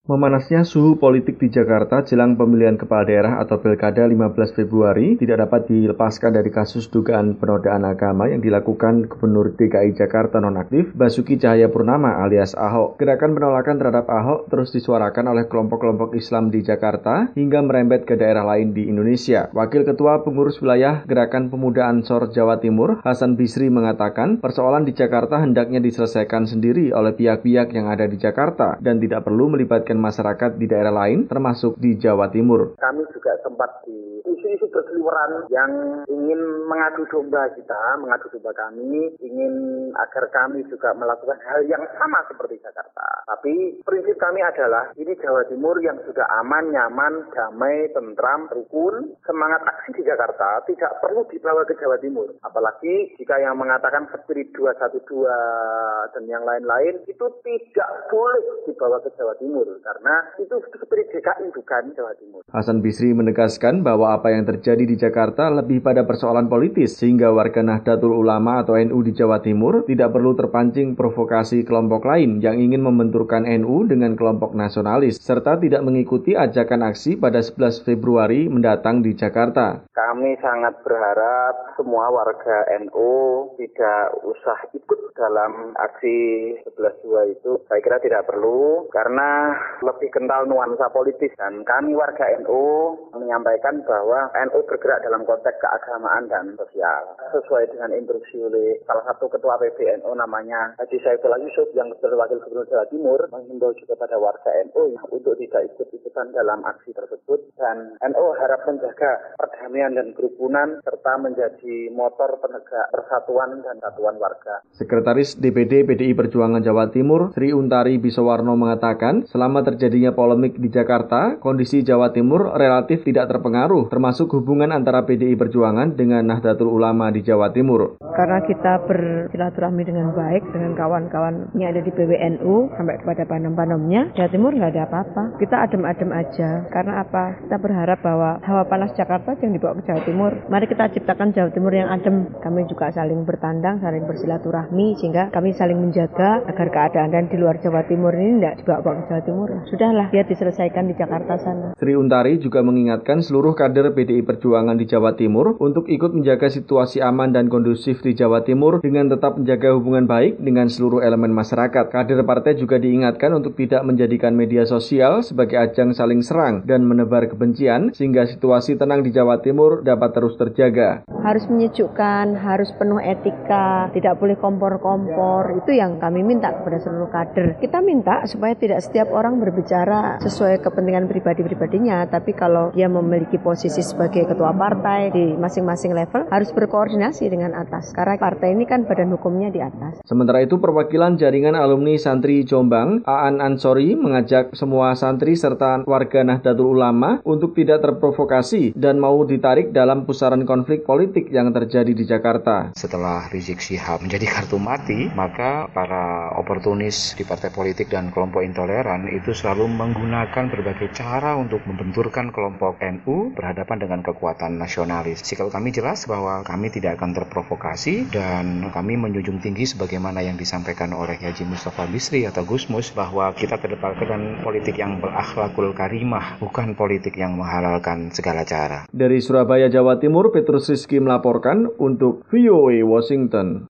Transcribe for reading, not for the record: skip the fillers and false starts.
Memanasnya suhu politik di Jakarta jelang pemilihan kepala daerah atau Pilkada 15 Februari tidak dapat dilepaskan dari kasus dugaan penodaan agama yang dilakukan Gubernur DKI Jakarta nonaktif Basuki Cahayapurnama alias Ahok. Gerakan penolakan terhadap Ahok terus disuarakan oleh kelompok-kelompok Islam di Jakarta hingga merembet ke daerah lain di Indonesia. Wakil Ketua Pengurus Wilayah Gerakan Pemuda Ansor Jawa Timur, Hasan Bisri mengatakan persoalan di Jakarta hendaknya diselesaikan sendiri oleh pihak-pihak yang ada di Jakarta dan tidak perlu melibatkan masyarakat di daerah lain, termasuk di Jawa Timur. Kami juga sempat di isu-isu berseliweran yang ingin mengadu domba kami, ingin agar kami juga melakukan hal yang sama seperti Jakarta. Tapi prinsip kami adalah ini Jawa Timur yang sudah aman, nyaman, damai, tentram, rukun. Semangat aksi di Jakarta tidak perlu dibawa ke Jawa Timur. Apalagi jika yang mengatakan spirit 212 dan yang lain-lain itu tidak boleh dibawa ke Jawa Timur. Karena itu spirit DKI bukan Jawa Timur. Hasan Bisri menegaskan bahwa apa yang terjadi di Jakarta lebih pada persoalan politis, sehingga warga Nahdlatul Ulama atau NU di Jawa Timur tidak perlu terpancing provokasi kelompok lain yang ingin membenturkan NU dengan kelompok nasionalis, serta tidak mengikuti ajakan aksi pada 11 Februari mendatang di Jakarta. Kami sangat berharap semua warga NU tidak usah ikut dalam aksi 11.2 itu. Saya kira tidak perlu, karena lebih kental nuansa politis, dan kami warga NU menyampaikan bahwa NU bergerak dalam konteks keagamaan dan sosial sesuai dengan instruksi oleh salah satu ketua PBNU namanya Haji Saifullah Yusuf yang sebagai Wakil Gubernur Jawa Timur menghimbau juga pada warga NU untuk tidak ikut-ikutan dalam aksi tersebut, dan NU harap menjaga perdamaian dan kerukunan serta menjadi motor penegak persatuan dan kesatuan warga. Sekretaris DPD PDI Perjuangan Jawa Timur Sri Untari Bisowarno mengatakan selama terjadinya polemik di Jakarta, kondisi Jawa Timur relatif tidak terpengaruh, termasuk hubungan antara PDI Perjuangan dengan Nahdlatul Ulama di Jawa Timur. Karena kita bersilaturahmi dengan baik dengan kawan-kawan yang ada di PWNU sampai kepada panem-panemnya, Jawa Timur nggak ada apa-apa. Kita adem-adem aja. Karena apa? Kita berharap bahwa hawa panas Jakarta yang dibawa ke Jawa Timur. Mari kita ciptakan Jawa Timur yang adem. Kami juga saling bertandang, saling bersilaturahmi, sehingga kami saling menjaga agar keadaan dan di luar Jawa Timur ini tidak dibawa ke Jawa Timur. Sudahlah, biar diselesaikan di Jakarta sana. Sri Untari juga mengingatkan seluruh kader PDI Perjuangan di Jawa Timur untuk ikut menjaga situasi aman dan kondusif di Jawa Timur dengan tetap menjaga hubungan baik dengan seluruh elemen masyarakat. Kader partai juga diingatkan untuk tidak menjadikan media sosial sebagai ajang saling serang dan menebar kebencian sehingga situasi tenang di Jawa Timur dapat terus terjaga. Harus menyejukkan, harus penuh etika, tidak boleh kompor-kompor. Itu yang kami minta kepada seluruh kader. Kita minta supaya tidak setiap orang berbicara sesuai kepentingan pribadi-pribadinya, tapi kalau dia memiliki posisi sebagai ketua partai di masing-masing level, harus berkoordinasi dengan atas. Karena partai ini kan badan hukumnya di atas. Sementara itu, perwakilan jaringan alumni santri Jombang, Aan Ansori, mengajak semua santri serta warga Nahdlatul Ulama untuk tidak terprovokasi dan mau ditarik dalam pusaran konflik politik yang terjadi di Jakarta. Setelah Rizik Syihab menjadi kartu mati, maka para oportunis di partai politik dan kelompok intoleran itu selalu menggunakan berbagai cara untuk membenturkan kelompok NU berhadapan dengan kekuatan nasionalis. Sikap kami jelas bahwa kami tidak akan terprovokasi dan kami menjunjung tinggi sebagaimana yang disampaikan oleh Haji Mustafa Bisri atau Gusmus bahwa kita kedepankan politik yang berakhlakul karimah, bukan politik yang menghalalkan segala cara. Dari Surabaya, Jawa Timur, Petrus Rizky melaporkan untuk VOA Washington.